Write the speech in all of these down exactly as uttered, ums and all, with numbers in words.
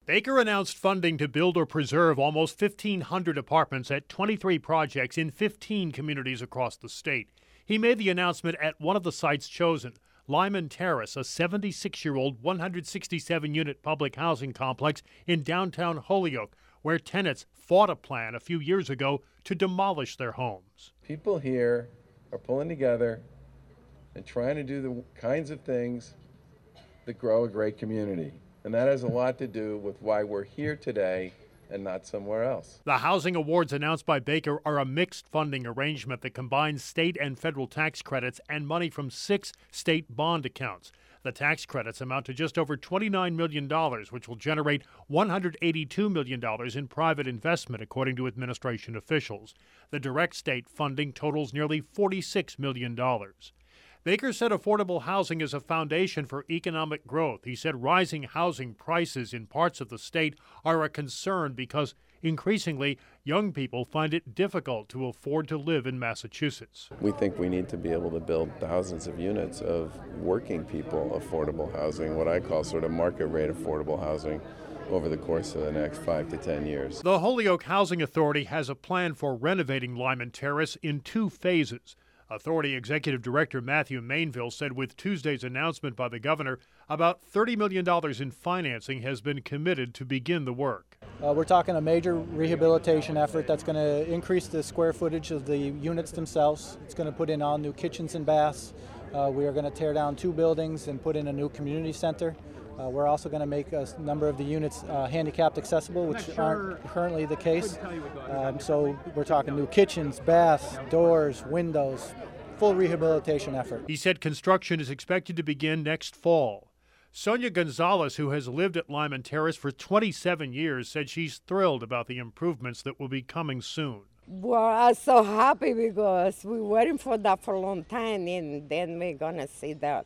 Baker announced funding to build or preserve almost fifteen hundred apartments at twenty-three projects in fifteen communities across the state. He made the announcement at one of the sites chosen, Lyman Terrace, a seventy-six-year-old, one hundred sixty-seven unit public housing complex in downtown Holyoke, where tenants fought a plan a few years ago to demolish their homes. People here are pulling together and trying to do the kinds of things that grow a great community. And that has a lot to do with why we're here today and not somewhere else. The housing awards announced by Baker are a mixed funding arrangement that combines state and federal tax credits and money from six state bond accounts. The tax credits amount to just over twenty-nine million dollars, which will generate one hundred eighty-two million dollars in private investment, according to administration officials. The direct state funding totals nearly forty-six million dollars. Baker said affordable housing is a foundation for economic growth. He said rising housing prices in parts of the state are a concern because increasingly young people find it difficult to afford to live in Massachusetts. We think we need to be able to build thousands of units of working people affordable housing, what I call sort of market rate affordable housing, over the course of the next five to ten years. The Holyoke Housing Authority has a plan for renovating Lyman Terrace in two phases. Authority Executive Director Matthew Mainville said with Tuesday's announcement by the governor, about thirty million dollars in financing has been committed to begin the work. Uh, we're talking a major rehabilitation effort that's going to increase the square footage of the units themselves. It's going to put in all new kitchens and baths. Uh, we are going to tear down two buildings and put in a new community center. Uh, we're also going to make a number of the units uh, handicapped accessible, which sure. aren't currently the case. Um, so we're talking new kitchens, baths, doors, windows, full rehabilitation effort. He said construction is expected to begin next fall. Sonia Gonzalez, who has lived at Lyman Terrace for twenty-seven years, said she's thrilled about the improvements that will be coming soon. Well, I'm so happy because we were waiting for that for a long time, and then we're going to see that.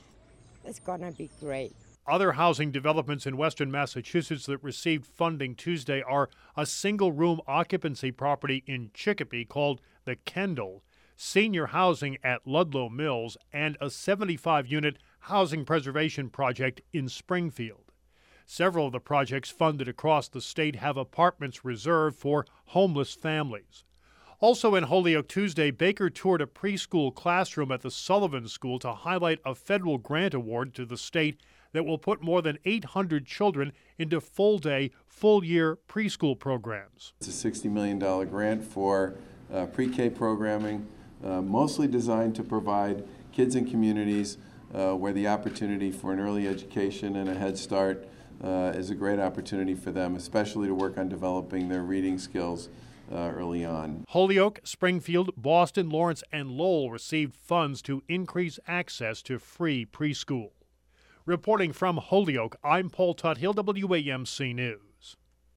It's going to be great. Other housing developments in western Massachusetts that received funding Tuesday are a single-room occupancy property in Chicopee called the Kendall, senior housing at Ludlow Mills, and a seventy-five unit housing preservation project in Springfield. Several of the projects funded across the state have apartments reserved for homeless families. Also in Holyoke Tuesday, Baker toured a preschool classroom at the Sullivan School to highlight a federal grant award to the state that will put more than eight hundred children into full-day, full-year preschool programs. It's a sixty million dollars grant for uh, pre-K programming, uh, mostly designed to provide kids in communities uh, where the opportunity for an early education and a head start uh, is a great opportunity for them, especially to work on developing their reading skills uh, early on. Holyoke, Springfield, Boston, Lawrence, and Lowell received funds to increase access to free preschool. Reporting from Holyoke, I'm Paul Tuthill, W A M C News.